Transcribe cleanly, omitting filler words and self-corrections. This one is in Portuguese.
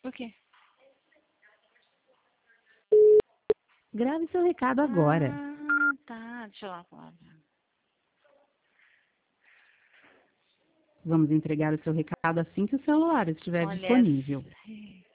Por quê? Grave seu recado agora. Ah, tá. Deixa eu lá falar. Vamos entregar o seu recado assim que o celular estiver Olha, disponível.